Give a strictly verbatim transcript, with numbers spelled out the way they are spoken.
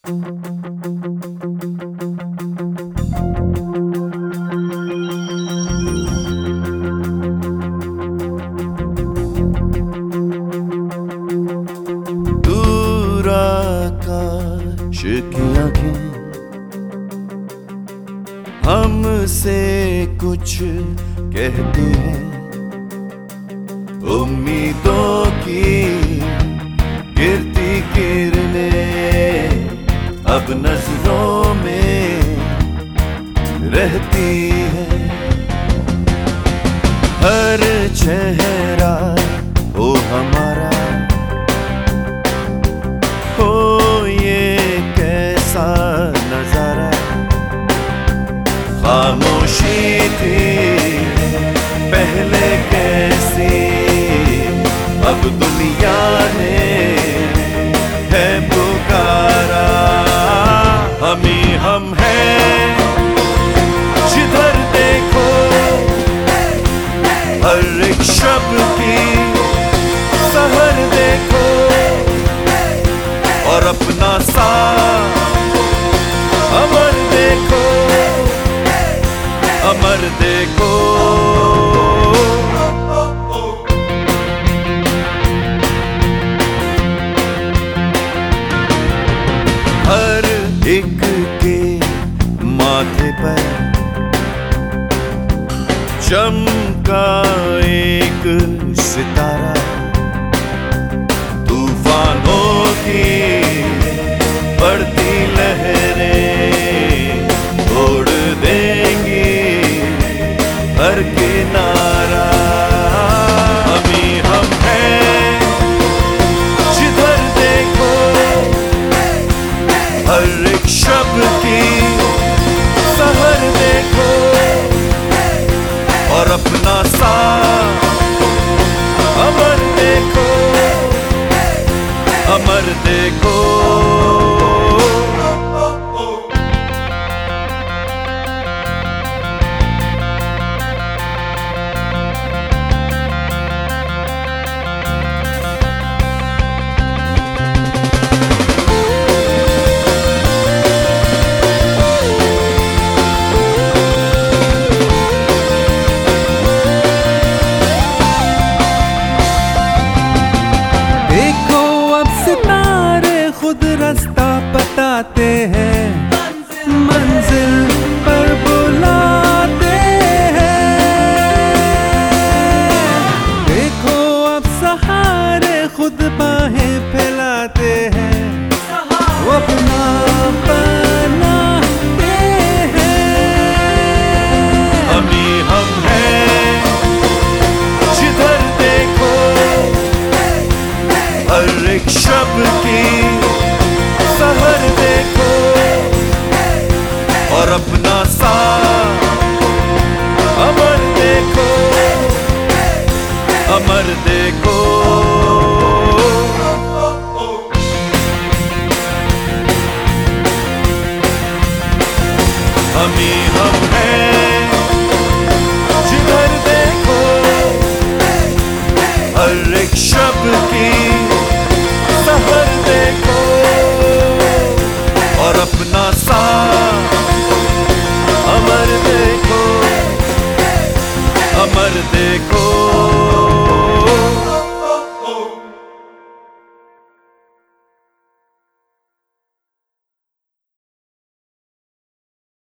दूर आकाश की आंखें हमसे कुछ कहती हैं, उम्मीदों की गिरती किरणें अब नजरों में रहती है। हर चेहरा हो हमारा, हो ये कैसा नजारा, खामोशी थी पहले कैसी, अब दुनिया ने है पुकारा। हम ही हम हैं जिधर देखो, हर एक शब्द की सहर देखो, और अपना सा अमर देखो, अमर देखो। हर एक के माथे पर चमका एक सितारा, तूफानों की बढ़ती लहरें तोड़ देंगी हर किनारा। हम ही हम हैं जिधर देखो, हर एक शब्द की सहर देखो, और अपना सा अमर देखो, अमर देखो। रास्ता बताते हैं, मंजिल पर बुलाते हैं। देखो अब सहारे खुद बाहें फैलाते हैं, वो अपना बनाते हैं। हम ही हम हैं जिधर देखो, हर एक शब्द की सहर देखो, और अपना सा अमर देखो, अमर देखो। हम ही हम हैं जिधर देखो, हर एक शब्द की सहर देखो, और अपना सा अमर देखो, अमर देखो।